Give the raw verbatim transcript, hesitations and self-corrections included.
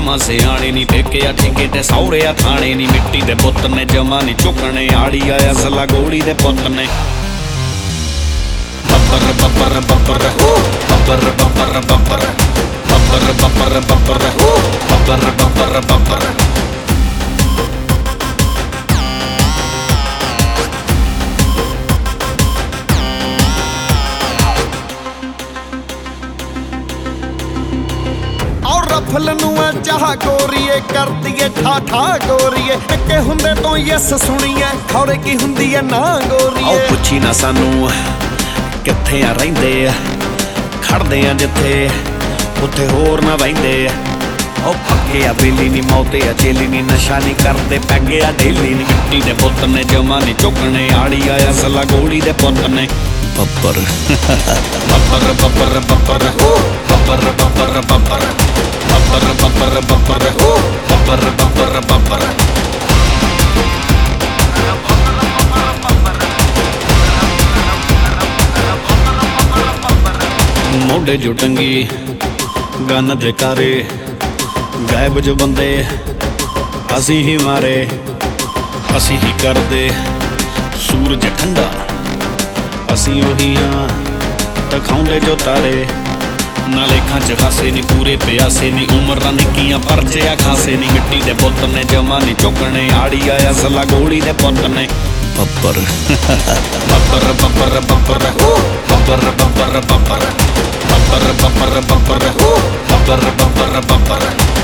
जमा सियाने नी फेकिया ठेके ते सौरिया थाने नी मिट्टी दे पुत ने जमा नी चुकने आड़ी आया सला गोली दे पुत ने बब्बर बब्बर बब्बर बब्बर बब्बर बब्बर बब्बर बब्बर बब्बर बब्बर बब्बर बब्बर रफल चाह गोरीए कर दिए ठा ठा गोरीए के हुंदे तो यस सुनीए खौरे की हुंदी है ना गोरीए पुछी ना सानू कित्थे आ रहिंदे खड़दे आ जिथे उत्थे होर ना बहिंदे ओ पक्के आ बेली नी मौते आ चेली नी नशा नी करदे पैगे आ डेली नी मिट्टी दे पुत ने जमा नी चुकने आड़ी आया सला गोली दे पुत ने बब्बर बब्बर बब्बर बब्बर बब्बर बब्बर बब्बर बब्बर बब्बर बब्बर बब्बर बब्बर बब्बर मोढे जो टंगी गन दे कारे गायब जो बंदे असी ही मारे असी ही कर दे सूरज ठंडा असी उही हाँ दिखाउंदे जो तारे ना लेखा च खासे नी पूरे प्यासे नी उम्र निक्कियां परचे आ खासे नी मिट्टी दे पुत ने जमा नी चुकने आड़ी आया सला गोली दे पुत ने बब्बर बब्बर बब्बर बब्बर बब्बर बब्बर बब्बर बब्बर बब्बर बब्बर बब्बर बब्बर बब्बर